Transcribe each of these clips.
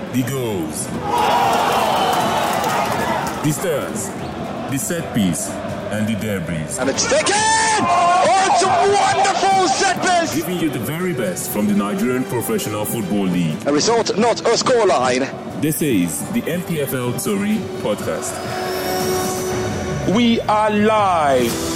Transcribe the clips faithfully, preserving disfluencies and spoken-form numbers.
the goals, the stars, the set piece, and the debris. And it's taken! Oh, it's a wonderful set piece! Giving you the very best from the Nigerian Professional Football League. A result, not a scoreline. This is the N P F L Tori podcast. We are live.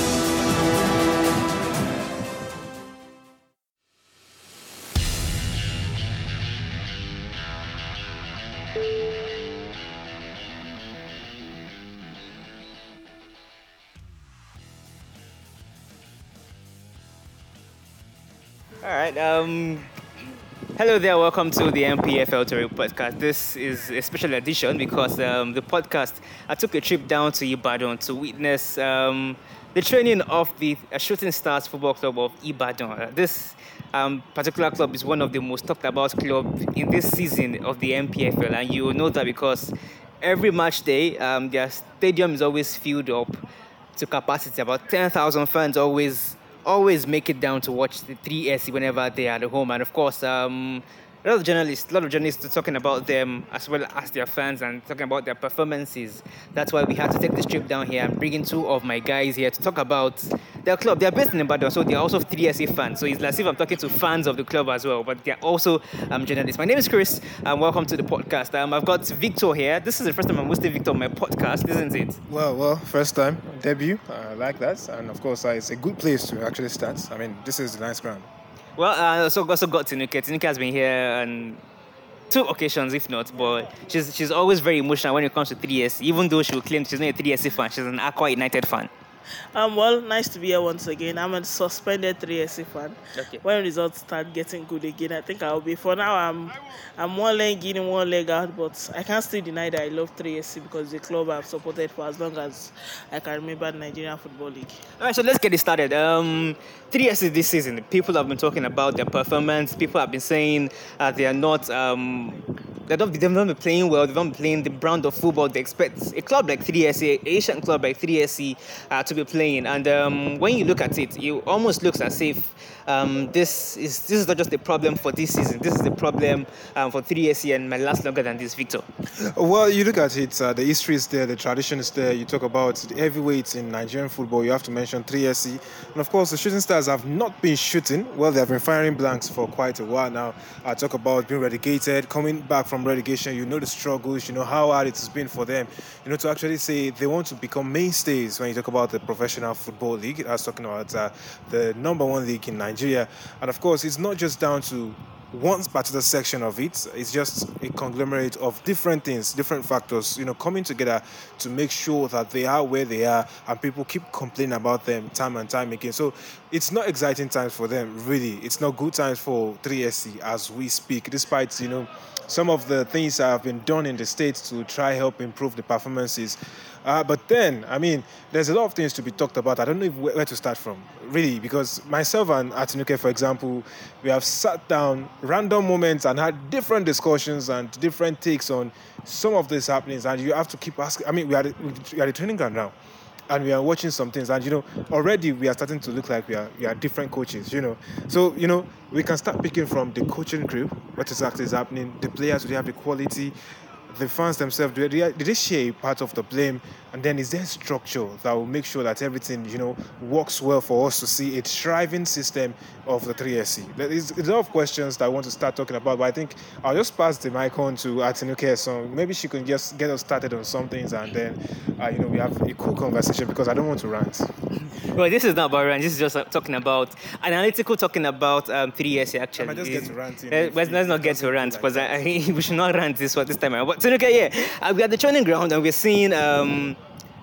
All right. Um, hello there. Welcome to the N P F L Tori podcast. This is a special edition because um, the podcast, I took a trip down to Ibadan to witness um, the training of the uh, Shooting Stars Football Club of Ibadan. Uh, this um, particular club is one of the most talked about clubs in this season of the N P F L, and you will know that because every match day, um, their stadium is always filled up to capacity. About ten thousand fans always. always make it down to watch the three S E whenever they are at home. And of course, um, a lot of journalists, a lot of journalists are talking about them as well as their fans and talking about their performances. That's why we had to take this trip down here and bring in two of my guys here to talk about their club. They're based in Ibadan, so they're also three S E fans. So it's as if I'm talking to fans of the club as well, but they're also um, journalists. My name is Chris, and welcome to the podcast. Um, I've got Victor here. This is the first time I'm hosting Victor on my podcast, isn't it? Well, well, first time, debut, I uh, like that. And of course, uh, it's a good place to actually start. I mean, this is a nice ground. Well, I uh, also, also got Tinuke. Tinuke has been here on two occasions, if not, but she's she's always very emotional when it comes to three S E, even though she will claim she's not a three S E fan, she's an Aqua United fan. Um, well, nice to be here once again. I'm a suspended three S E fan. Okay. When results start getting good again, I think I'll be. For now, I'm I'm one leg in, one leg out, but I can't still deny that I love three S E because the club I've supported for as long as I can remember the Nigerian Football League. All right, so let's get it started. Um, three S E this season, people have been talking about their performance. People have been saying uh, they are not. Um, They've not, they've not been playing well. They've not been playing the brand of football they expect a club like three S E, an Asian club like three S E, uh, to be playing. And um, when you look at it, it almost looks as if um, this is this is not just a problem for this season. This is the problem um, for three S E and might last longer than this, Victor. Well, you look at it, uh, the history is there, the tradition is there. You talk about the heavyweights in Nigerian football, you have to mention three S E. And of course, the Shooting Stars have not been shooting. Well, they have been firing blanks for quite a while now. I talk about being relegated, coming back from relegation. You know the struggles, you know how hard it has been for them, you know, to actually say they want to become mainstays when you talk about the Professional Football League. I was talking about uh, the number one league in Nigeria. And of course, it's not just down to one particular section of it. It's just a conglomerate of different things, different factors, you know, coming together to make sure that they are where they are, and people keep complaining about them time and time again. So it's not exciting times for them, really. It's not good times for three S E as we speak, despite, you know, some of the things that have been done in the States to try help improve the performances. Uh, but then, I mean, there's a lot of things to be talked about. I don't know if, where to start from, really, because myself and Atinuke, for example, we have sat down random moments and had different discussions and different takes on some of these happenings. And you have to keep asking. I mean, we are, we are the training ground now, and we are watching some things. And, you know, already we are starting to look like we are we are different coaches, you know. So, you know, we can start picking from the coaching crew, what exactly is happening, the players, do they have the quality, the fans themselves, do they, did they share part of the blame? And then is there structure that will make sure that everything, you know, works well for us to see a thriving system of the three S E? There's a lot of questions that I want to start talking about, but I think I'll just pass the mic on to Atinuke. So maybe she can just get us started on some things, and then, uh, you know, we have a cool conversation, because I don't want to rant. Well, this is not about rant. This is just uh, talking about analytical, talking about um, three S E actually. I might just is, get to rant. Uh, let's, let's not get to rant, because like we should not rant this one this time around. But so, okay, yeah, uh, we are at the training ground, and we're seeing um,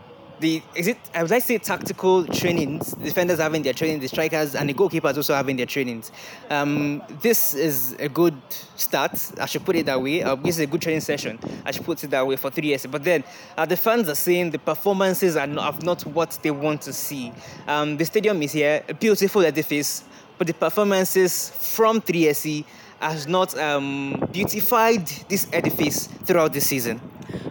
the is it I would like to say tactical trainings. The defenders having their training, the strikers and the goalkeepers also having their trainings. Um, this is a good start. I should put it that way. Uh, this is a good training session. I should put it that way for three years. But then uh, the fans are saying the performances are not, not what they want to see. Um, the stadium is here, a beautiful edifice, but the performances from three S E has not um, beautified this edifice throughout the season.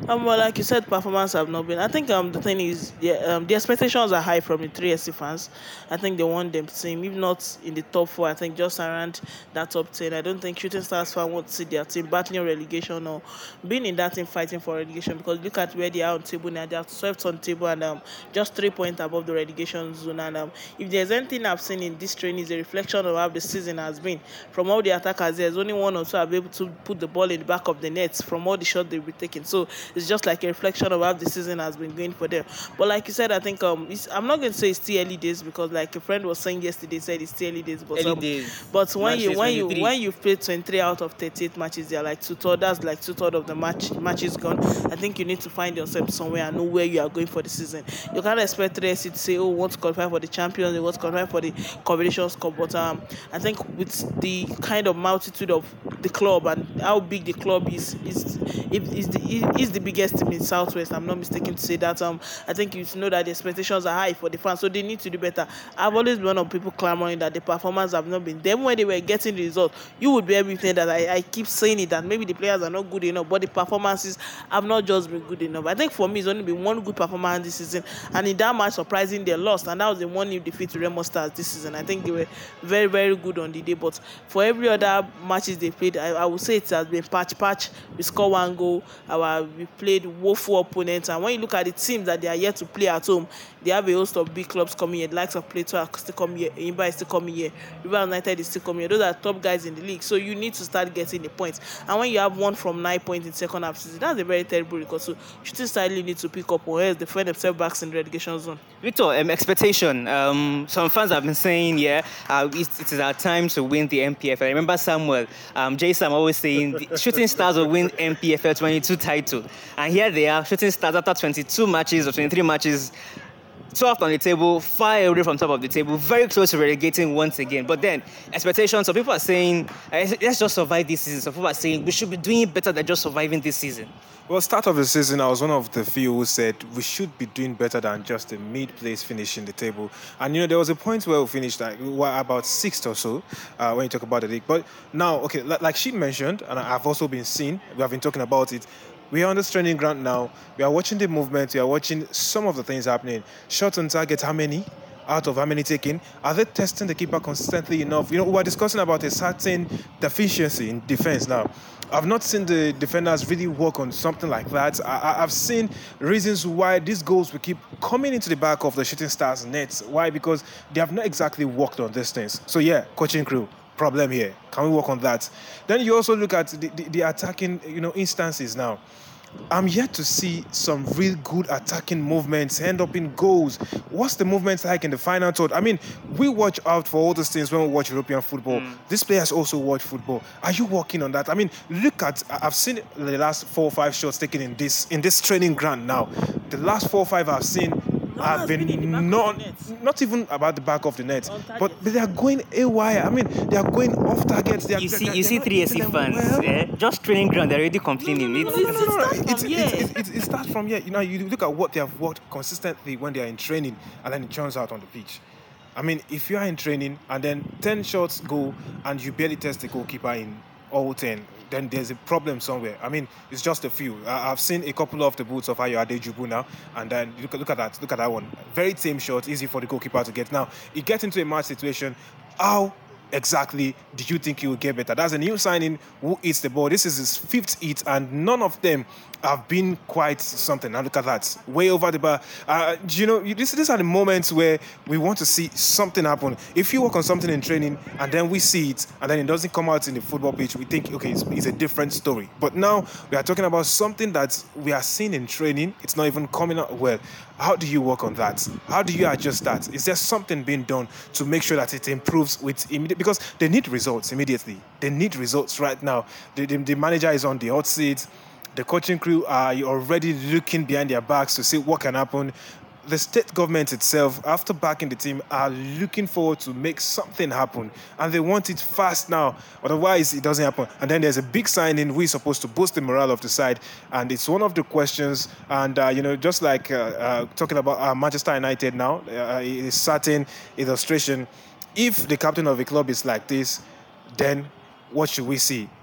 Um, well, like you said, performance have not been. I think um the thing is, the um the expectations are high from the three S C fans. I think they want them team, if not in the top four, I think just around that top ten. I don't think Shooting Stars fans want to see their team battling relegation or being in that team fighting for relegation, because look at where they are on table now. They are twelfth on table and um just three points above the relegation zone. And um if there's anything I've seen in this training, is a reflection of how the season has been. From all the attackers, there's only one or two have been able to put the ball in the back of the net from all the shots they've been taking. So it's just like a reflection of how the season has been going for them. But like you said, I think um, it's, I'm not going to say it's still early days, because like a friend was saying yesterday, said it's still early days. But Early um, days. but when Match you is when you twenty-three. when you've played twenty-three out of thirty-eight matches, they're like two thirds. That's like two thirds of the match matches gone. I think you need to find yourself somewhere and know where you are going for the season. You can't expect three S C to say, oh, we want to qualify for the Champions, we want to qualify for the Confederations Cup. But um, I think with the kind of multitude of the club and how big the club is, is it is the it is the biggest team in Southwest. I'm not mistaken to say that. Um, I think you know that the expectations are high for the fans, so they need to do better. I've always been one of people clamoring that the performance have not been. Then when they were getting the result, you would be everything that I, I keep saying it, that maybe the players are not good enough, but the performances have not just been good enough. I think for me, it's only been one good performance this season, and in that match, surprising, they lost, and that was the one new defeat to Remo Stars this season. I think they were very, very good on the day, but for every other matches they played, I, I would say it has been patch patch. We score one goal, our we played woeful opponents, and when you look at the teams that they are yet to play at home, they have a host of big clubs coming here. The likes of Plateau are still coming here, Imba is still coming here, River United is still coming here. Those are top guys in the league, so you need to start getting the points. And when you have one from nine points in second half season, that's a very terrible record. So Shooting Stars really need to pick up, or else they find themselves back in the relegation zone. Victor, um, expectation. Um, some fans have been saying, yeah, uh, it, it is our time to win the M P F L. I remember Samuel, um, J Sam always saying the Shooting Stars will win M P F L twenty-two title. And here they are, Shooting Stars after twenty-two matches or twenty-three matches, twelfth on the table, far away from top of the table, very close to relegating once again. But then, expectations, some people are saying, let's just survive this season. Some people are saying, we should be doing better than just surviving this season. Well, start of the season, I was one of the few who said we should be doing better than just a mid-place finish in the table. And, you know, there was a point where we finished like we were about sixth or so uh, when you talk about the league. But now, okay, like she mentioned, and I've also been seeing, we have been talking about it, we are on the training ground now. We are watching the movement. We are watching some of the things happening. Shots on target, how many? Out of how many taken? Are they testing the keeper consistently enough? You know, we're discussing about a certain deficiency in defense now. I've not seen the defenders really work on something like that. I, I've seen reasons why these goals will keep coming into the back of the Shooting Stars nets. Why? Because they have not exactly worked on these things. So yeah, coaching crew, problem here. Can we work on that? Then you also look at the, the, the attacking, you know, instances now. I'm yet to see some real good attacking movements end up in goals. What's the movement like in the final third? I mean, we watch out for all those things when we watch European football. Mm. These players also watch football. Are you working on that? I mean, look at, I've seen the last four or five shots taken in this in this training ground now. The last four or five I've seen have been, been not, not even about the back of the net, but they are going haywire. I mean, they are going off targets. They are, you see, they are, you see three S C fans, well. yeah? Just training ground, they're already complaining. No, no, no, no, no, no, no. It, it, it, it, it starts from here. You know, you look at what they have worked consistently when they are in training, and then it turns out on the pitch. I mean, if you are in training and then ten shots go and you barely test the goalkeeper in all ten, then there's a problem somewhere. I mean, it's just a few. I, I've seen a couple of the boots of Ayo Adejubu now, and then look, look at that. Look at that one. Very tame shot, easy for the goalkeeper to get. Now, he gets into a match situation. How exactly do you think he will get better? That's a new signing who hits the ball. This is his fifth hit, and none of them have been quite something. Now look at that, way over the bar. Uh, you know, this, these are the moments where we want to see something happen. If you work on something in training and then we see it and then it doesn't come out in the football pitch, we think, okay, it's, it's a different story. But now we are talking about something that we are seeing in training. It's not even coming out well. How do you work on that? How do you adjust that? Is there something being done to make sure that it improves with immediate? Because they need results immediately. They need results right now. The, the, the manager is on the hot seat. The coaching crew are already looking behind their backs to see what can happen. The state government itself, after backing the team, are looking forward to make something happen. And they want it fast now. Otherwise, it doesn't happen. And then there's a big signing. We're supposed to boost the morale of the side. And it's one of the questions. And, uh, you know, just like uh, uh, talking about uh, Manchester United now, uh, a certain illustration. If the captain of a club is like this, then what should we see?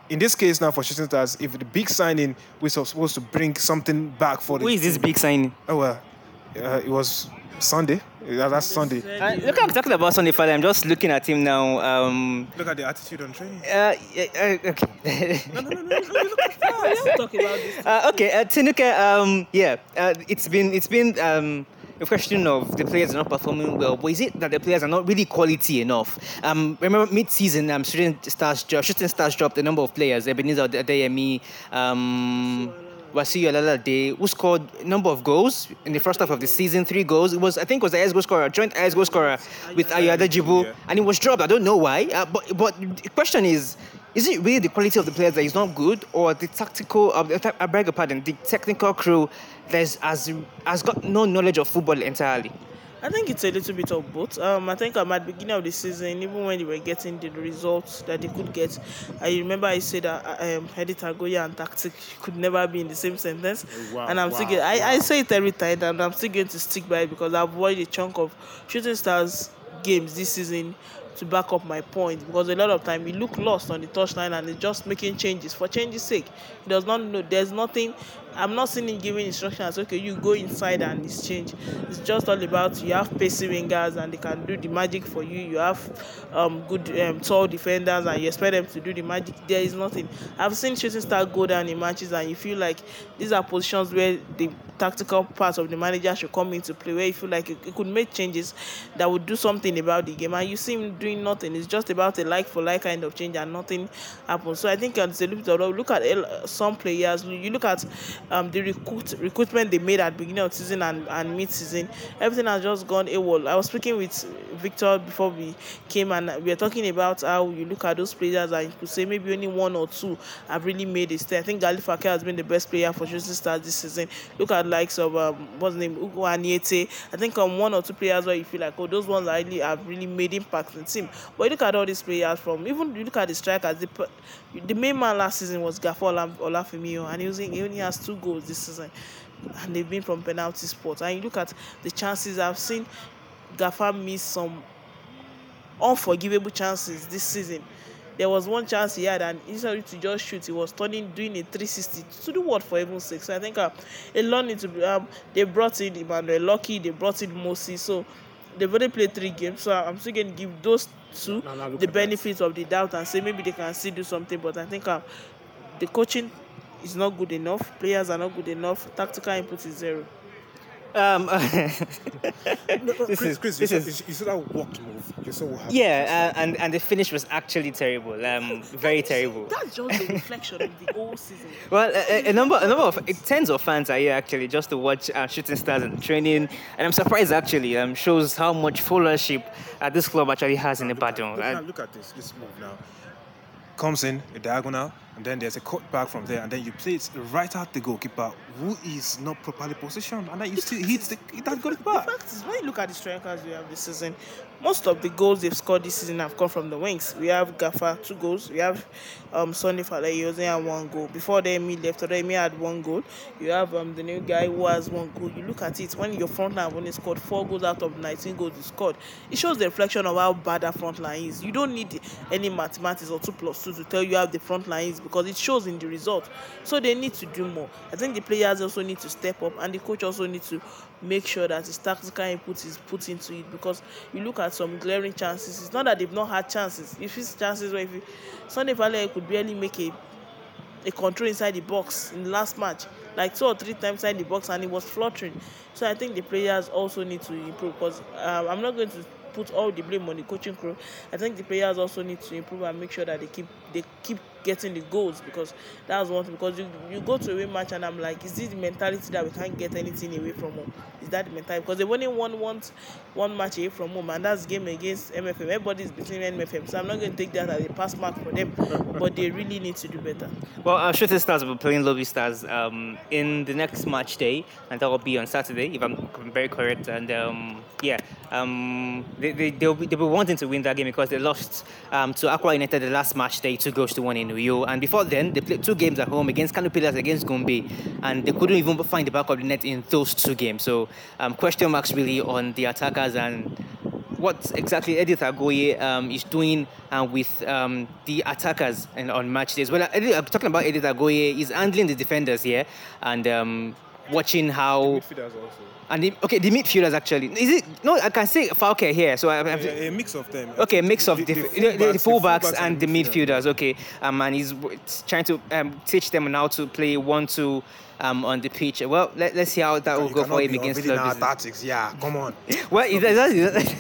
in this case now for Shooting Stars, if the big signing was supposed to bring something back for the Who is this team- big signing? Oh well, uh, it was Sunday. Yeah, that's Sunday. Uh, look, I'm talking about Sonny Fale. I'm just looking at him now. Um, Look at the attitude on training. uh, yeah, uh, okay. No, no, no, no. no, Look at that. Let's talk about this. Uh, okay, uh, Tinuke, um, yeah, uh, it's been it's been um, a question of the players are not performing well, but is it that the players are not really quality enough? Um, remember mid-season, um, Shooting Stars, dro- Shooting Stars dropped a number of players. Ebenezer Adeyemi, um, Wasiu Alalade, who scored a number of goals in the first half of the season, three goals. It was, I think, it was the highest goal scorer, joint highest goal scorer with Ayo Adejibu, Yeah. and it was dropped. I don't know why, uh, but but the question is. Is it really the quality of the players that is not good, or the tactical? Uh, I beg your pardon. The technical crew that is, has has got no knowledge of football entirely. I think it's a little bit of both. Um, I think um, at the beginning of the season, even when they were getting the results that they could get, I remember I said that um, Hedi Tagoya and tactic could never be in the same sentence. Wow, and I'm wow, still, going- I, wow. I say it every time, and I'm still going to stick by it because I've watched a chunk of Shooting Stars games this season to back up my point, because a lot of time we look lost on the touchline and it's just making changes for change's sake. He does not know. There's nothing. I'm not seeing him giving instructions. Okay, you go inside and it's change. It's just all about you have pacey wingers and they can do the magic for you. You have um, good um, tall defenders and you expect them to do the magic. There is nothing. I've seen Shooting Star go down in matches and you feel like these are positions where the tactical part of the manager should come into play, where you feel like it, it could make changes that would do something about the game, and you see him doing nothing. It's just about a like for like kind of change and nothing happens. So I think it's a little bit of, look at uh, some players. You look at um, the recruit, recruitment they made at the beginning of the season and, and mid-season. Everything has just gone AWOL. I was speaking with Victor before we came, and we were talking about how you look at those players and you could say maybe only one or two have really made a step. I think Gali Fake has been the best player for Shooting Stars this season. Look at likes of um, what's his name, Ugo Aniete. I think um, one or two players where you feel like, oh, those ones are really have really made impact in the team. But you look at all these players from, even you look at the strikers, the, the main man last season was Gafo Olafemio, and he, was in, he only has two goals this season, and they've been from penalty spots. And you look at the chances, I've seen Gafa miss some unforgivable chances this season. There was one chance he had, and instead of to just shoot, he was turning, doing a three sixty to do what, for heaven's sake. So I think uh, a lot need to be. Um, they brought in Emmanuel Lucky, they brought in Mosi, so they've already played three games. So I'm still going to give those two No, no, look the at benefits of the doubt and say maybe they can still do something. But I think uh, the coaching is not good enough, players are not good enough, tactical input is zero. Um, Chris, this is Chris, this you, is saw, you saw that walked move. You saw what happened. yeah, uh, and and the finish was actually terrible. Um, very terrible. That's just the reflection of the whole season. Well, a, a number, a number of tens of fans are here actually just to watch uh, Shooting Stars and training, and I'm surprised actually. Um, shows how much followership uh, this club actually has in Ibadan. Look, now, Uh, look at this. This move now. Comes in a diagonal, and then there's a cut back from there, and then you play it right at the goalkeeper, who is not properly positioned, and then you still hit the that goalkeeper. The fact is, when you look at the strikers we have this season, most of the goals they've scored this season have come from the wings. We have Gafa, two goals. We have um, Sonny Fale, he only had one goal. Before them, he left, Odemi had one goal. You have um, the new guy who has one goal. You look at it, when your front line only scored four goals out of nineteen goals you scored, it shows the reflection of how bad that front line is. You don't need any mathematics or two plus two to tell you how the front line is, because it shows in the result. So they need to do more. I think the players also need to step up, and the coach also needs to make sure that his tactical input is put into it, because you look at some glaring chances. It's not that they've not had chances. If it's chances where if you, Sunday Valley could barely make a a control inside the box in the last match, like two or three times inside the box, and it was fluttering. So I think the players also need to improve, because um, I'm not going to put all the blame on the coaching crew. I think the players also need to improve and make sure that they keep they keep getting the goals, because that's one thing. Because you, you go to a away match and I'm like, is this the mentality that we can't get anything away from home? Is that the mentality? Because they've only won one, one match away from home, and that's game against M F M. Everybody's between M F M, so I'm not going to take that as a pass mark for them. But they really need to do better. well, uh, Shooting Stars will be playing Lobby Stars um, in the next match day, and that will be on Saturday, if I'm, if I'm very correct. And um, yeah, um, they, they, they'll, be, they'll be wanting to win that game because they lost um, to Aqua United the last match day, two goals to one in Uyo. And before then, they played two games at home against Kano Pillars, against Gombe, and they couldn't even find the back of the net in those two games. So um, question marks really on the attackers, and what exactly Edith Agoye um, is doing uh, with um, the attackers and on match days. Well, uh, Edith, I'm talking about Edith Agoye. He's handling the defenders here and um, watching how. Midfielders also. And the, okay, the midfielders actually. Is it no? I can say Falke here. So I have Yeah, a mix of them. okay, a mix of the, the, the, the, fullbacks, the, the fullbacks the and the midfielders. Okay, um, and he's w- trying to um, teach them on how to play one-two um, on the pitch. Well, let, let's see how that will You go cannot for him be against unveiling our Lobbies. tactics. Yeah, come on. Well, it does.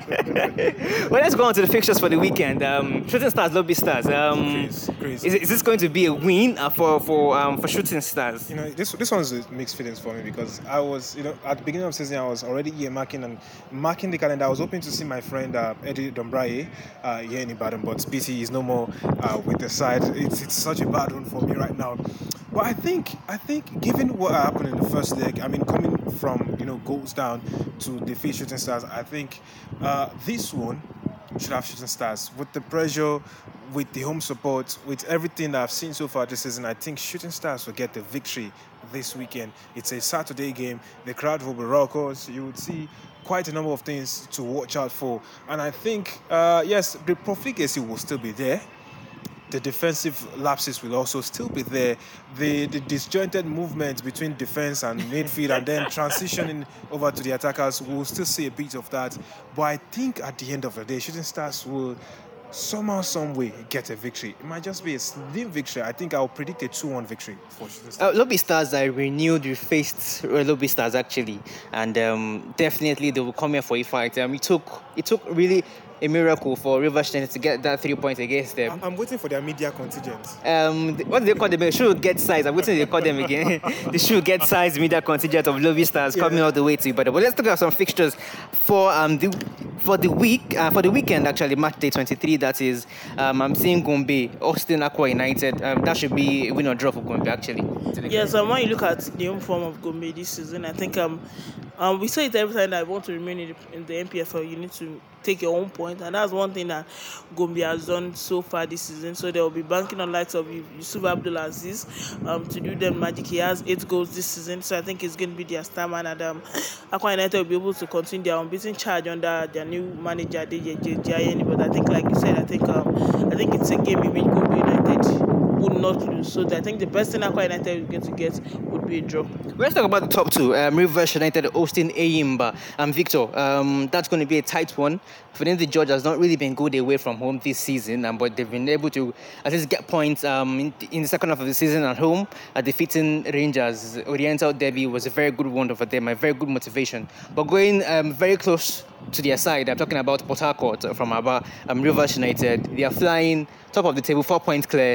Well, let's go on to the fixtures for the weekend. Um, Shooting Stars, Lobby Stars. Um, Crazy, crazy. is, is this going to be a win uh, for for um, for Shooting Stars? You know, this this one's a mixed feelings for me because I was, you know, at the beginning of the season, I was already earmarking and marking the calendar. I was hoping to see my friend uh, Eddie Dombraye uh, here in Ibadan, but B T is no more uh, with the side. It's it's such a bad one for me right now. But I think I think given what happened in the first leg, I mean, coming from you know goals down to defeat Shooting Stars, I think uh, this one should have Shooting Stars with the pressure, with the home support, with everything that I've seen so far this season. I think Shooting Stars will get the victory this weekend. It's a Saturday game. The crowd will be raucous. You would see quite a number of things to watch out for. And I think, uh, yes, the profligacy will still be there. The defensive lapses will also still be there. The, the disjointed movement between defense and midfield and then transitioning over to the attackers, we'll still see a bit of that. But I think at the end of the day, Shooting Stars will somehow, some way get a victory. It might just be a slim victory. I think I'll predict a two one victory for Shooting Stars. Uh, Lobby Stars are renewed, refaced uh, Lobby Stars actually, and um, definitely they will come here for a fight. Um, it took it took really a miracle for Rivers United to get that three points against them. I'm waiting for their media contingent. Um, what do they call them? They should get size. I'm waiting. They call them again. They should get size media contingent of Lobby Stars Yeah. coming all the way to Ibadan. But let's talk about some fixtures for um the for the week uh, for the weekend actually, match day twenty-three. That is, um, I'm seeing Gombe, Austin Aqua United. Um, that should be a win or draw for Gombe actually. Yes, and when you look at the home form of Gombe this season, I think um, um we say it every time that I want to remain in the, in the N P F L, you need to take your own point, and that's one thing that Gombe has done so far this season. So they will be banking on likes of Yusuf Abdulaziz um, to do them magic. He has eight goals this season, so I think it's going to be their star man, and um, Aqua United will be able to continue their unbeaten charge under their new manager D J Jayeni. But I think, like you said, I think um, I think it's a game in which Gombe United would not lose. So I think the best thing Aqua United is going to get would be a draw. Let's talk about the top two. Um, Rivers United hosting Eyimba. Um, Victor, um, that's going to be a tight one. Fidenzi George has not really been good away from home this season, um, but they've been able to at least get points um, in, in the second half of the season at home, uh, defeating Rangers. Oriental Derby was a very good one for them, a very good motivation. But going um, very close to their side, I'm talking about Port Harcourt from Aba, um, Rivers United. They are flying top of the table, four points clear.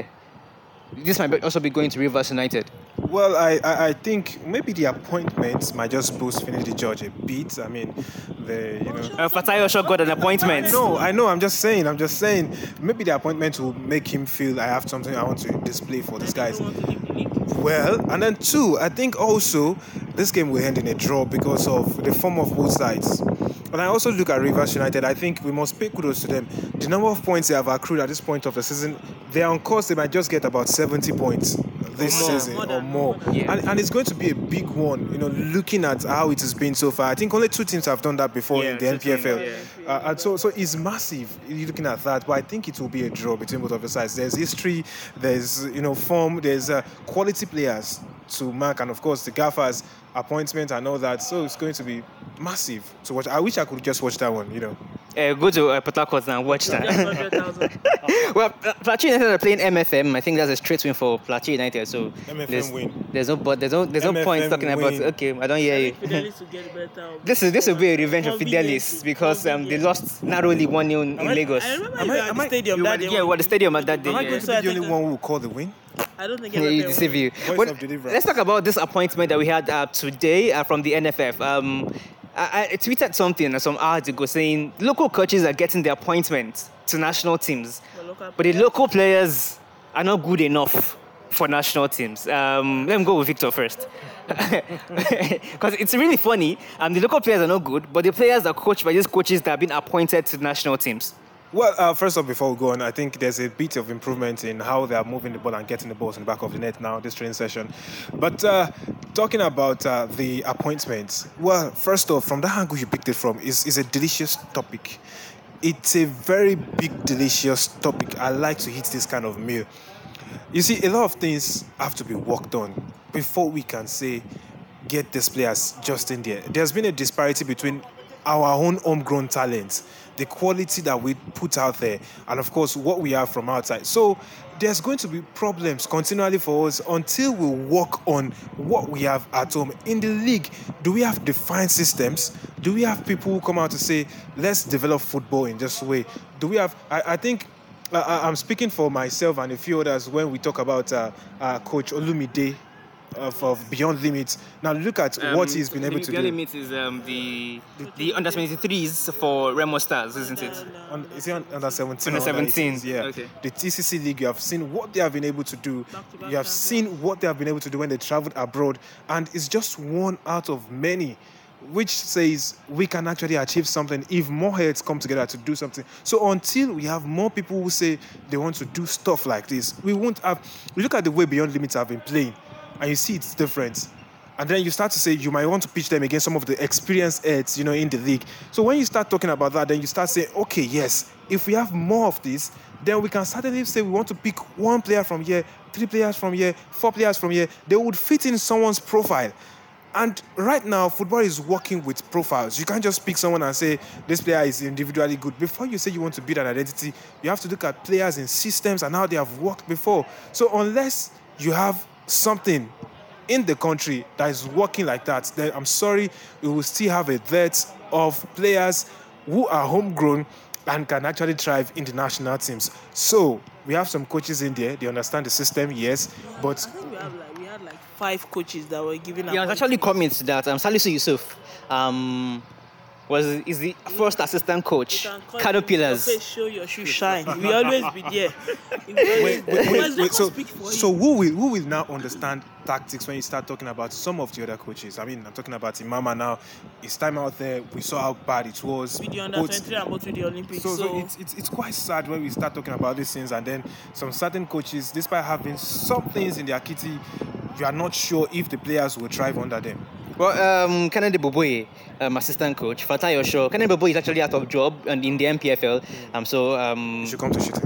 This might also be going to Rivers United. Well, I, I, I think maybe the appointments might just boost Finidi George a bit. I mean, the you know. Uh, Fatayo Shaw got an appointment. No, I know. I'm just saying. I'm just saying. Maybe the appointment will make him feel I have something I want to display for these guys. Well, and then two, I think also this game will end in a draw because of the form of both sides. When I also look at Rivers United, I think we must pay kudos to them. The number of points they have accrued at this point of the season, they're on course. They might just get about seventy points this More, season more or than- more. more than- Yeah. And, and it's going to be a big one, you know, looking at how it has been so far. I think only two teams have done that before Yeah, in the two N P F L. teams, Uh, and so, so it's massive. You're looking at that, but I think it will be a draw between both of the sides. There's history, there's you know form, there's uh, quality players to mark, and of course the Gaffers appointment and all that. So it's going to be massive to watch. I wish I could just watch that one, you know. Uh, go to uh, Port Harcourt and watch Just that. one hundred thousand. Well, uh, Plateau United are playing M F M. I think that's a straight win for Plateau United. So M F M there's, win. there's no but there's no there's no M F M point talking about. win. Okay, I don't hear you. Fidelis will get better. This is this will be a revenge of Conveniently. Fidelis because um, they Conveniently. lost narrowly one nil in I- Lagos. I remember Am you I- were at am the I- stadium You that were, day. yeah, we were at the stadium at that day. Am I yeah. going to So be I the only think- one who will call the win? I don't think Yeah, M F M you will deceive win. you. Voice But of deliverance. let's talk about this appointment that we had uh, today uh, from the N F F. Um, I, I tweeted something uh, some hours ago saying local coaches are getting the appointment to national teams, For local but the local players are not good enough for national teams. Um, let me go with Victor first. Because it's really funny. Um, the local players are not good, but the players are coached by these coaches that have been appointed to national teams. Well, uh, first off, before we go on, I think there's a bit of improvement in how they are moving the ball and getting the balls in the back of the net now, this training session. But uh, talking about uh, the appointments, well, first off, from the angle you picked it from, is is a delicious topic. It's a very big, delicious topic. I like to eat this kind of meal. You see, a lot of things have to be worked on before we can say, get these players just in there. There's been a disparity between our own homegrown talents, the quality that we put out there, and of course what we have from outside. So there's going to be problems continually for us until we work on what we have at home. In the league, do we have defined systems? Do we have people who come out to say, let's develop football in this way? Do we have, I, I think, uh, I'm speaking for myself and a few others when we talk about uh, uh, Coach Olumide Of, of Beyond Limits. Now look at Um, what he's been able to Beyond do. Limits is um, the the under twenty-threes for Remo Stars, isn't it? On, is he on, under seventeen? Under or seventeen, eighteens? Yeah. okay. The T C C League, you have seen what they have been able to do. Back-to-back You have champions. seen what they have been able to do when they traveled abroad. And it's just one out of many, which says we can actually achieve something if more heads come together to do something. So until we have more people who say they want to do stuff like this, we won't have... Look at the way Beyond Limits have been playing, and you see it's different. And then you start to say you might want to pitch them against some of the experienced heads, you know, in the league. So when you start talking about that, then you start saying, okay, yes, if we have more of this, then we can certainly say we want to pick one player from here, three players from here, four players from here. They would fit in someone's profile. And right now, football is working with profiles. You can't just pick someone and say, this player is individually good. Before you say you want to build an identity, you have to look at players in systems and how they have worked before. So unless you have something in the country that is working like that, then I'm sorry, we will still have a dearth of players who are homegrown and can actually thrive in the national teams. So we have some coaches in there, they understand the system, yes, but I think we have like we had like five coaches that were given. Yeah, there's actually comments that um, Salisu Yusuf um, was is the first assistant coach, Kano Pillars. Face, show your shoe shine. We always be there. wait, wait, wait, Always wait. So, speak for so you. who will who will now understand tactics when you start talking about some of the other coaches? I mean, I'm talking about Imama now. His time out there, we saw how bad it was. With the under Both- twenty-three and both with the Olympics. So, So, so it's, it's it's quite sad when we start talking about these things, and then some certain coaches, despite having some things in their kitty, you are not sure if the players will thrive under them. Well, um, Kennedy Boboye, um, assistant coach, Fatai Osho. Kennedy Boboye is actually out of job and in the M P F L. Um, so um, You should come to shooting.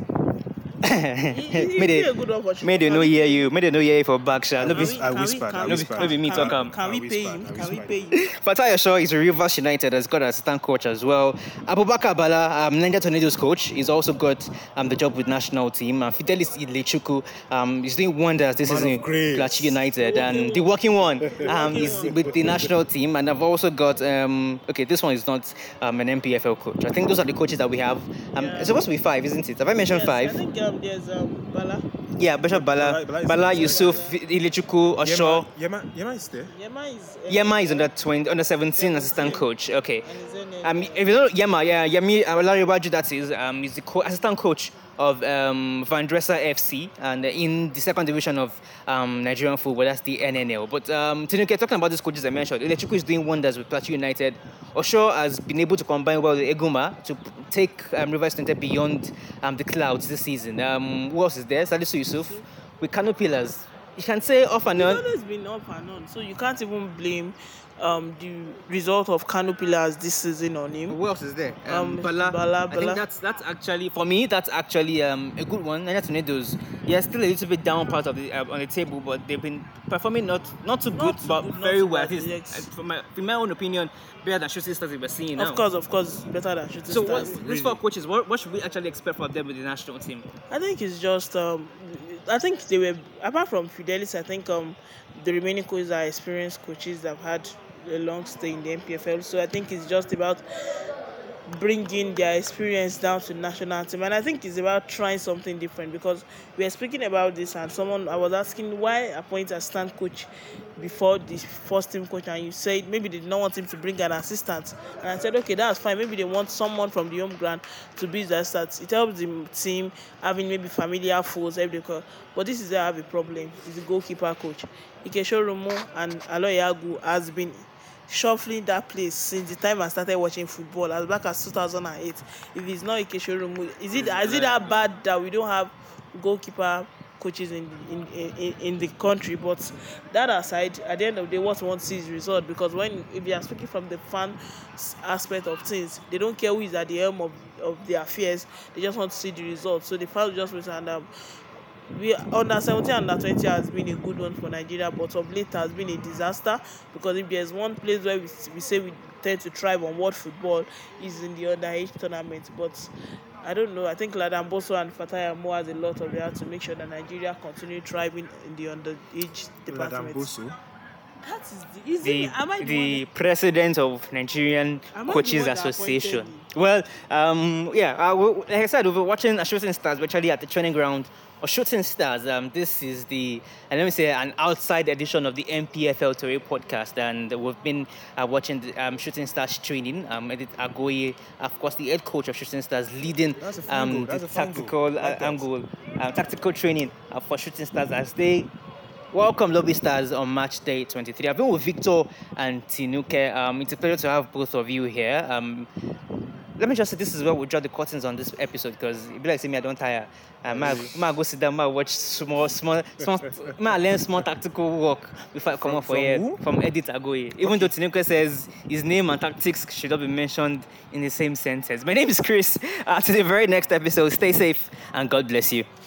it, may be they a good opportunity. may they no hear you, may they no hear you for backshot. No Can be we- I can we- whispered, can I we- whispered, can I we- whispered. can- Can we Can I we pay whispered, him? I Can we whispered. pay him? Fatai Osho is a Rivers United, has got an assistant coach as well. Abubakar Bala, um, Niger Tornadoes coach, he's also got um, the job with national team. Uh, Fidelis Ilechuku um, is doing wonders this Man season of in grace. Plateau United. The And working the working one um, working is one. with the national team. And I've also got, um, okay, this one is not um, an M P F L coach. I think those are the coaches that we have. Um, Yeah. It's supposed to be five, isn't it? Have I mentioned Yes, five? I think um, there's um, Bala. Yeah, Bishop Bala, Bala- Bala is- Bala Yusuf, Ilechuku, Osho. Yema, Yema, Yema is there. Yema is. Uh, Yema is under twenty, under seventeen assistant coach. Okay. And his own, uh, Um, if you know Yema, yeah, Yemi Alaribaju, that is, um, is the co- assistant coach of um, Van Dressa F C and in the second division of um, Nigerian football, that's the N N L. But um, Tinuke, talking about these coaches I mentioned, Ilechuku is doing wonders with Plateau United. Osho has been able to combine well with Eguma to p- take um, Rivers United beyond um, the clouds this season. Um, who else is there? Salisu Yusuf with Kano Pillars. You can say off and He's on. always been up and on, so you can't even blame um, the result of Kano Pillars this season on him. Who else is there? Um, Bala. Bala, I Bala. think that's that's actually for me. That's actually um, a good one. Niger Tornadoes. They're still a little bit down part of the uh, on the table, but they've been performing not not too Not good, too but good, not very too well. bad, At least, yes. uh, from my, in my own opinion, better than Shooting Stars we're seeing now. Of course, of course, better than Shooting So what, Stars. these four coaches, what, what should we actually expect from them with the national team? I think it's just um, I think they were apart from Fidelis, I think um, the remaining coaches are experienced coaches that have had a long stay in the M P F L. So I think it's just about bringing their experience down to national team, and I think it's about trying something different because we are speaking about this, and someone I was asking why appoint a stand coach before the first team coach, and you said maybe they did not want him to bring an assistant, and I said okay, that's fine. Maybe they want someone from the home ground to be the assistant. It helps the team having maybe familiar foes, everything. But this is where I have a problem. Is the goalkeeper coach Ike Shoromo and Aloy Yagu has been shuffling that place since the time I started watching football, as back as two thousand eight. If it's not Ikechukwu, is it is it that bad that we don't have goalkeeper coaches in, in in in the country? But that aside, at the end of the day, what we want to see is the result, because when if you are speaking from the fan aspect of things, they don't care who is at the helm of, of their affairs. They just want to see the result. So the fans just wait. And um, we under seventeen and under twenty has been a good one for Nigeria, but of late has been a disaster, because if there's one place where we, we say we tend to thrive on world football is in the underage tournament. But I don't know. I think Ladan Boso and Fatai Amo has a lot of that to make sure that Nigeria continue thriving in the underage department. Ladan Boso. That is the, is the, it, am I the, the one president of Nigerian Am I the Coaches one that Association. appointed Well, um, yeah, uh, we, like I said, we were watching a Shooting Stars virtually at the training ground of Shooting Stars. Um, this is the, and let me say, an outside edition of the M P F L Today podcast, and we've been uh, watching the um, Shooting Stars training. Um, Edith Agoye, of course, the head coach of Shooting Stars, leading That's a fun um, goal. the That's a fun tactical goal. uh, Like that. angle, uh, tactical training uh, for Shooting Stars as they welcome Lobby Stars on match day twenty-three. I've been with Victor and Tinuke. Um, it's a pleasure to have both of you here. Um, let me just say, this is where we draw the curtains on this episode, because it be like, say me, I don't tire. I might, might go sit down, might watch small, small, small, might learn small tactical work before I come From- up for from here. who? From Edith Agoye. Even though Tinuke says his name and tactics should not be mentioned in the same sentence. My name is Chris. Uh, to the very next episode, stay safe and God bless you.